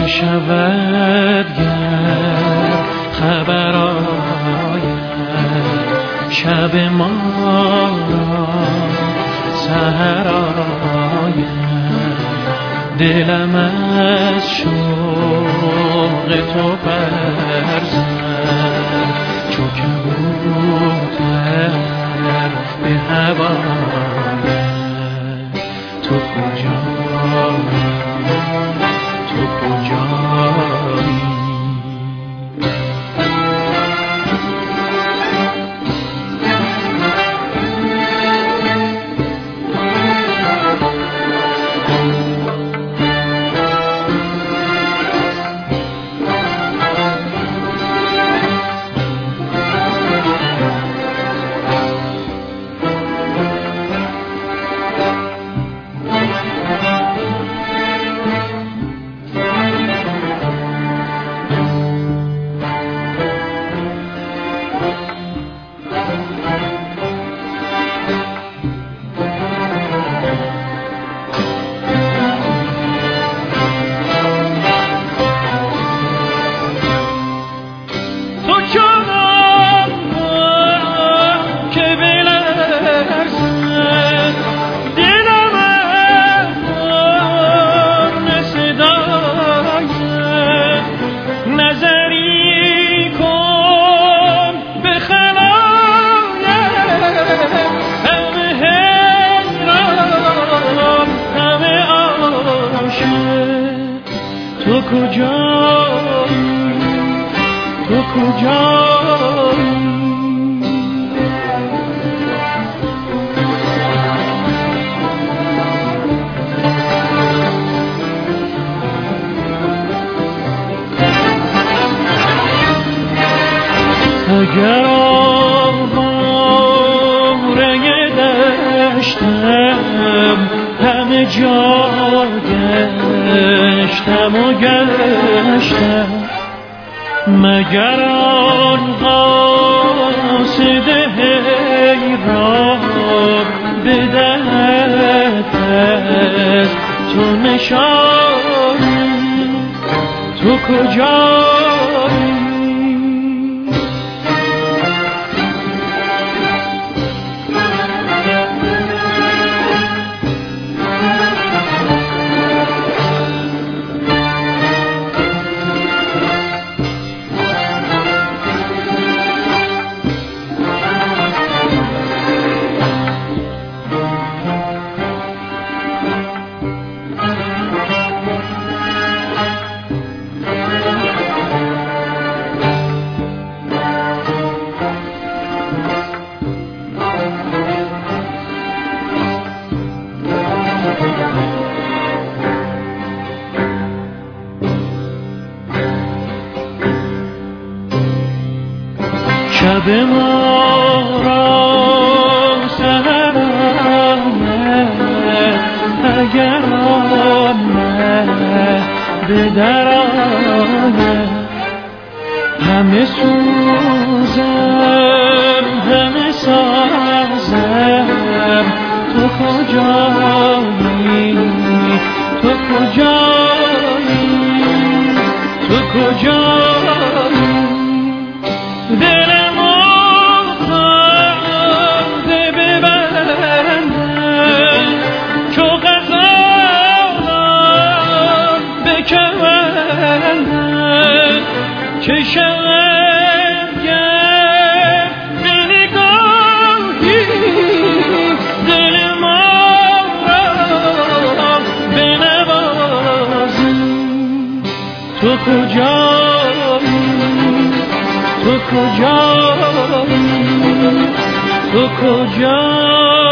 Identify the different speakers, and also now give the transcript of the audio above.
Speaker 1: شود گر خبر آید شب ما را سحر آید دلم از شوق تو برزد چو کبوتر به هوا آید تو کجایی تو کجایی تو کجایی تو کجایی اگر آواره دشتم همه جا گشتم و گشتم مگر آن قاصد حیران به دست تو نشانی تو کجایی شب ما را سحر آمد اگر آمد به در آمد همه سوزم همه سازم تو کجایی تو کجایی تو کجایی دلم آخوانده ببندم چو غزالان بکندم که شب گر به نگاهی دل ما را بنوازی تو کجایی تو کجایی تو کجایی